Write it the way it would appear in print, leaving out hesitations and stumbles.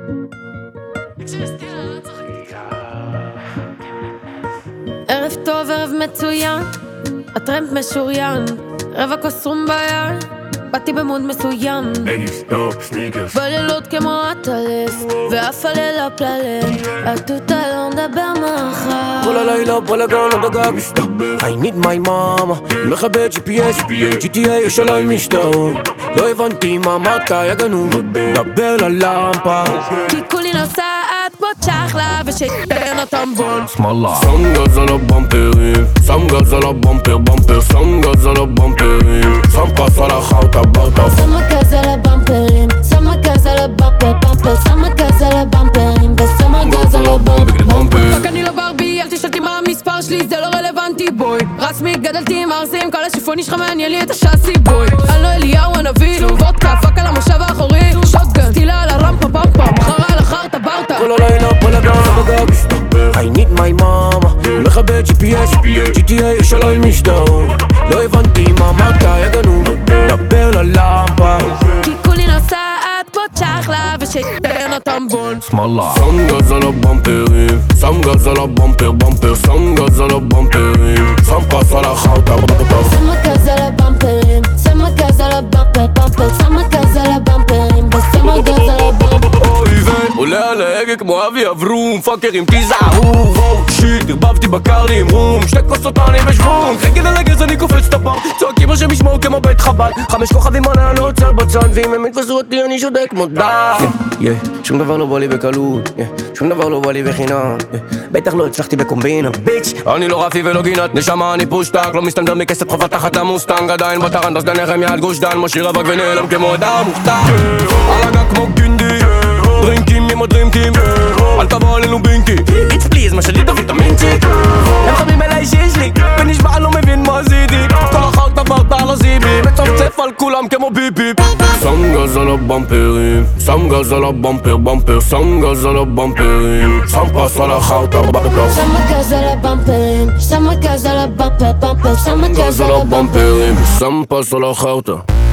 ערב טוב, ערב מצוין, הטרמפ משוריין, רבע כוס רום ביד, באתי במוד מסוים. בלילות כמו הטלס, ואף הליל הפללן, התות לא נדבר מחר. כל הלילה בלגן עד הגג מסתבר I need my mama, מכבד GPS, GTA יש עליי משטר. לא הבנתי מה אמרת, יגנו, דבר ללמפה. כי כולי נוסעת כמו צ'חלה, ושתן הטמבון שמאלה שם גז על הבמפרים, שם גז על הבמפר, במפר, שם גז על הבמפרים, שם פס על החרטה ברטה. שמה גז על הבמפרים, שמה גז על הבמפר, במפר, שמה גז על הבמפרים, ושמה גז על הבמפר. רק אני לא ברבי, אל תשאלתי מה המספר שלי, זה לא רלוונטי בוי. רסמי, גדלתי עם ארזים, כל השיפון שלך מעניין לי את השאסי בוי. אני לא אליהו הנביא, וודקה, פאק על המושב האחורי, שוטגן, סטילה על הרמפה פמפה, מחרה על החרטה ברטה. כל הלילה בלגן עד הגג מסתבר I need my mama, מכבד GPS, GTA יש עליי משטר. לא הבנתי מה אמרת, יגנו, דבר ללמפה. כי כולי נוסעת כמו צ'חלה, ושתן הטמבון שמאלה שם גז על הבמפרים, שם גז על הבמפר, במפר, שם גז על הבמפרים, שם פס על החרטה ברטה. שמה גז על הבמפרים, שמה גז על הבמפר, במפר, שמה גז על הבמפרים, ושמה גז על הבמפר. עולה על ההגה כמו אבי אברום, פאקרים תיזהרו, שיט, הרבבתי בקרלי עם רום, שתי כוסות אני בשוום, חגד על הגז אני קופץ את הפאר, צועקים השם ישמעו כמו בית חב"ד, 5 כוכבים עונה אני עוצר בצד, ואם הם יתפסו אותי אני שודק כמו דם. שום דבר לא בא לי בקלות, שום דבר לא בא לי בחינם, בטח לא הצלחתי בקומבינה, ביץ' אני לא רפי ולא גינת, נשמה אני פושטק, לא מסתנדר מכסף חובה תחת המוסטנג, עדיין בטרנדס דנחם יד גוש דן, משאיר אבק ונעלם כמו אדם מוכתר, על הגג כמו גינדי, דרינקים עם הדרינקים, אל תבוא עלינו בינקי, ביץ' פליז מה שלי תביא את המינצ'יק, הם חבים אליי שיש לי, ונשבע אני לא מבין מה עשיתי, כל אחר תברת על הזיבי, מצפצף על כולם כמו ביפי. שם גז על הבמפרים, שם גז על הבמפר, במפר, שם גז על הבמפרים, שם פס על החרטה ברטה. שמה גז על הבמפרים, שמה גז על הבמפר, במפר, שמה גז על הבמפרים, שם פס על החרטה.